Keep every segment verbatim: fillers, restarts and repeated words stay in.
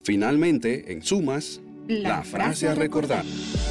Finalmente, en sumas, la, la frase a recordar.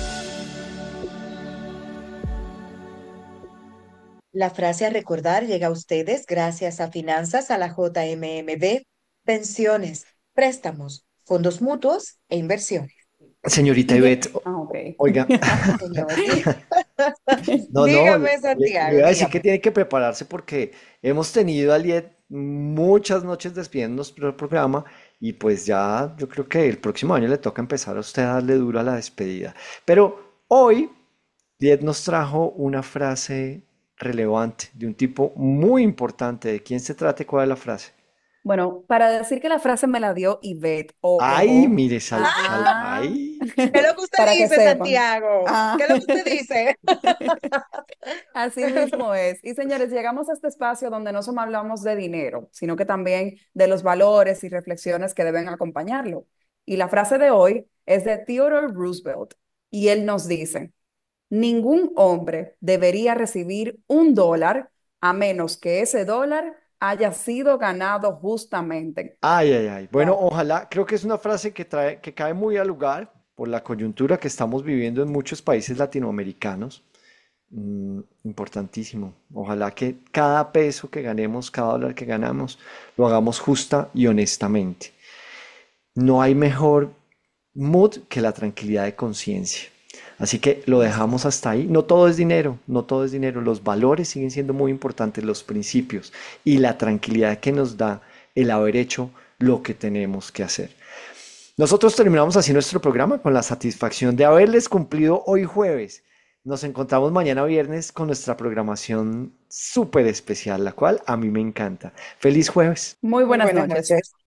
La frase a recordar llega a ustedes gracias a Finanzas a la J M M B, pensiones, préstamos, fondos mutuos e inversiones. Señorita Y Ivette, bien, o- Ah, ok. oiga, señor, dí- no, no, le, dígame, le Santiago, iba a decir que dígame. tiene que prepararse porque hemos tenido, Aliet, muchas noches despidiéndonos del programa y pues ya yo creo que el próximo año le toca empezar a usted a darle duro a la despedida. Pero hoy, Aliet nos trajo una frase relevante de un tipo muy importante. ¿De quién se trata y cuál es la frase? Bueno, para decir que la frase me la dio Ivette, o Ay, ojo, mire, sal, sal, ah, ay. ¿Qué es lo que usted para que dice, sepan. Santiago? Ah. ¿Qué es lo que usted dice? Así mismo es. Y señores, llegamos a este espacio donde no solo hablamos de dinero, sino que también de los valores y reflexiones que deben acompañarlo. Y la frase de hoy es de Theodore Roosevelt, y él nos dice: ningún hombre debería recibir un dólar a menos que ese dólar haya sido ganado justamente. Ay, ay, ay. Bueno, Wow. ojalá, creo que es una frase que trae, que cae muy al lugar por la coyuntura que estamos viviendo en muchos países latinoamericanos. Mm, importantísimo. Ojalá que cada peso que ganemos, cada dólar que ganamos, lo hagamos justa y honestamente. No hay mejor mood que la tranquilidad de conciencia. Así que lo Así dejamos hasta ahí. No todo es dinero, no todo es dinero. Los valores siguen siendo muy importantes, los principios y la tranquilidad que nos da el haber hecho lo que tenemos que hacer. Nosotros terminamos así nuestro programa con la satisfacción de haberles cumplido hoy jueves. Nos encontramos mañana viernes con nuestra programación súper especial, la cual a mí me encanta. Feliz jueves. Muy Muy buenas buenas noches. noches.